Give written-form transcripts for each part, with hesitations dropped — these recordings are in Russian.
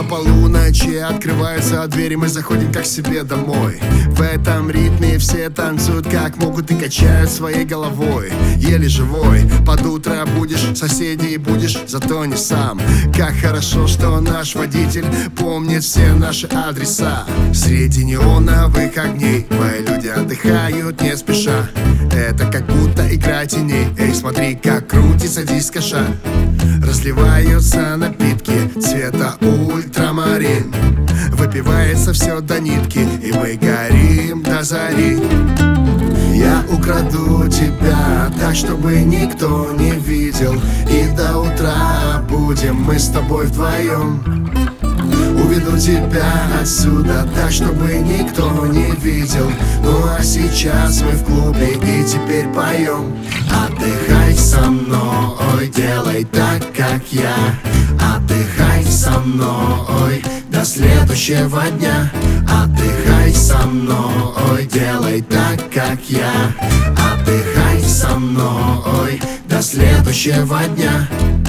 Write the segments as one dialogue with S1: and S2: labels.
S1: полуночи открываются двери, мы заходим как себе домой. В этом ритме все танцуют как могут и качают своей головой. Еле живой, под утро будешь, соседей будешь, зато не сам. Как хорошо, что наш водитель помнит все наши адреса. Среди неоновых огней мои люди отдыхают не спеша. Это как будто игра теней. Эй, смотри, как крутится дискоша. Разливаются напитки цвета ультрамарин. Выпивается все до нитки, и мы горим до зари. Я украду тебя так, чтобы никто не видел, и до утра будем мы с тобой вдвоем. Уведу тебя отсюда так, чтобы никто не видел. Ну а сейчас мы в клубе и теперь поем. Отдыхай со мной, делай так, как я. Отдыхай со мной до следующего дня. Отдыхай со мной, делай так, как я. Отдыхай со мной до следующего дня.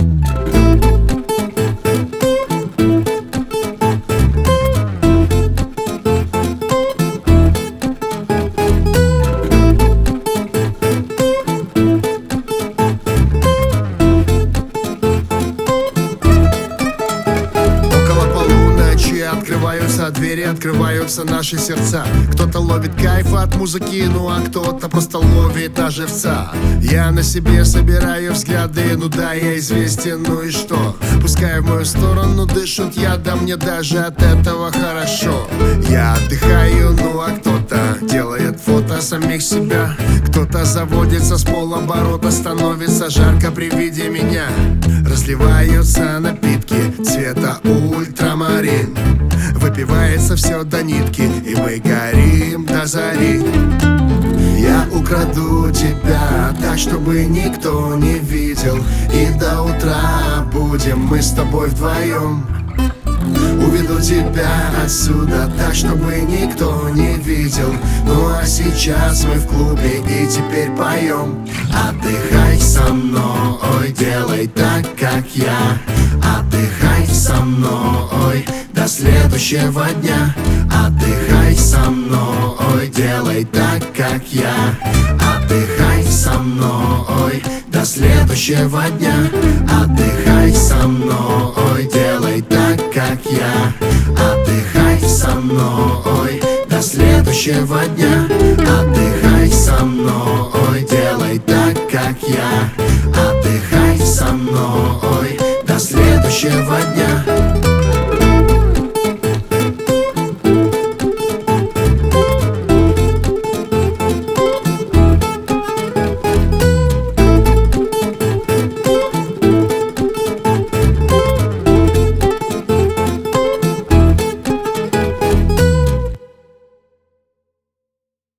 S1: Открываются двери, открываются наши сердца. Кто-то ловит кайф от музыки, ну а кто-то просто ловит на живца. Я на себе собираю взгляды, ну да, я известен, ну и что? Пускай в мою сторону дышат яда, мне даже от этого хорошо. Я отдыхаю, ну а кто-то делает фото самих себя. Кто-то заводится с полоборота, становится жарко при виде меня. Разливаются напитки цвета ультрамарин. Выпивается все до нитки, и мы горим до зари. Я украду тебя так, чтобы никто не видел, и до утра будем мы с тобой вдвоем. Уведу тебя отсюда так, чтобы никто не видел. Ну а сейчас мы в клубе и теперь поем. Отдыхай со мной, делай так, как я. Отдыхай со мной до следующего дня. Отдыхай со мной, делай так, как я. Отдыхай со мной до следующего дня. Отдыхай со мной, делай так, как я. Отдыхай со мной до следующего дня. Отдыхай со мной, делай так, как я. Отдыхай со мной до следующего дня.